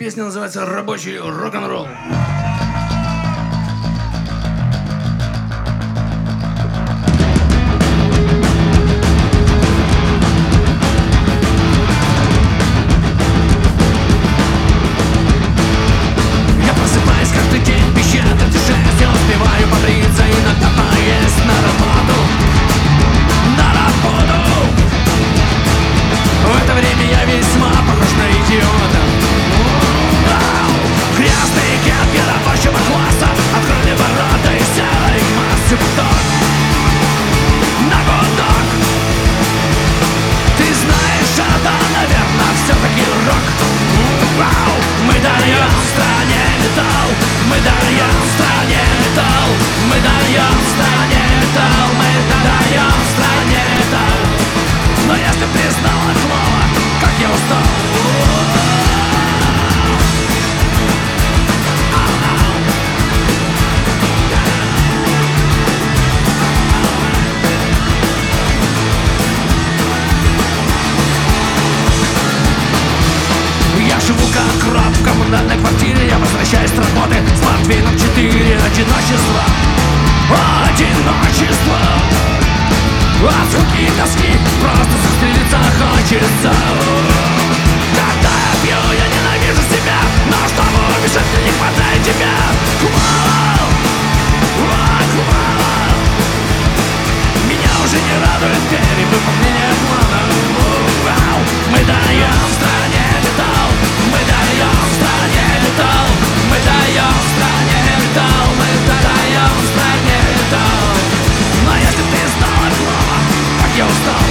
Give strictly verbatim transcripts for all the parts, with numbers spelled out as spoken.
Песня называется «Рабочий рок-н-ролл». На квартире я возвращаюсь с работы с портвейном четыре. Одиночество, одиночество, от скуки и тоски просто застрелиться хочется. Когда я пью, я ненавижу себя, но чтобы убежать, мне не хватает тебя. Мало, мало, меня уже не радует перевыполнение плана. Мы даем стране металл, мы даем стране металл, мы даем стране металл, мы даем стране металл. Но если ты знала слово, как я устал.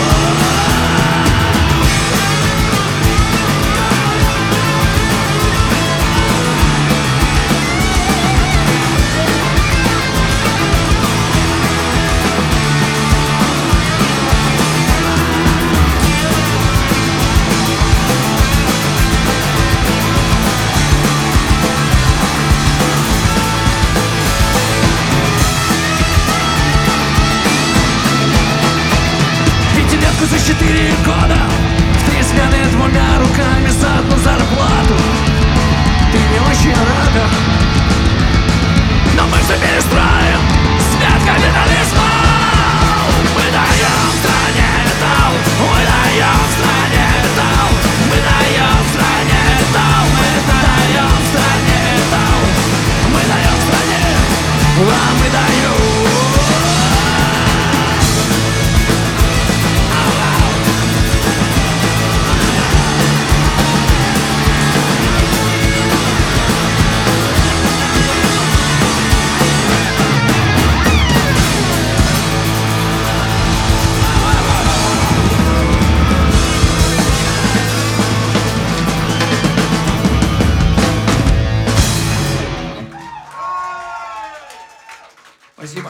За четыре года в три смены двумя руками за одну зарплату. Ты не очень рада, но мы все перестроим. Свет капитализма. Мы даем стране металл, мы даем стране металл, мы даем стране металл, мы даем стране металл, мы даем стране, а мы даем. Спасибо.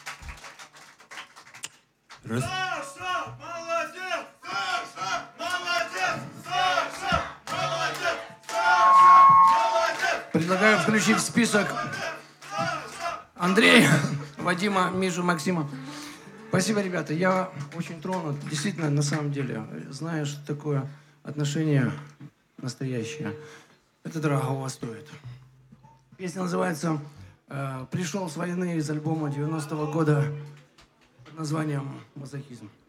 Раз. Саша, молодец! Саша, молодец! Саша, молодец! Саша, молодец! Предлагаю включить в список Андрея, Вадима, Мишу, Максима. Спасибо, ребята. Я очень тронут. Действительно, на самом деле, знаю, что такое отношение настоящее. Это дорого стоит. Песня называется «Пришел с войны» из альбома девяностого года под названием «Мазохизм».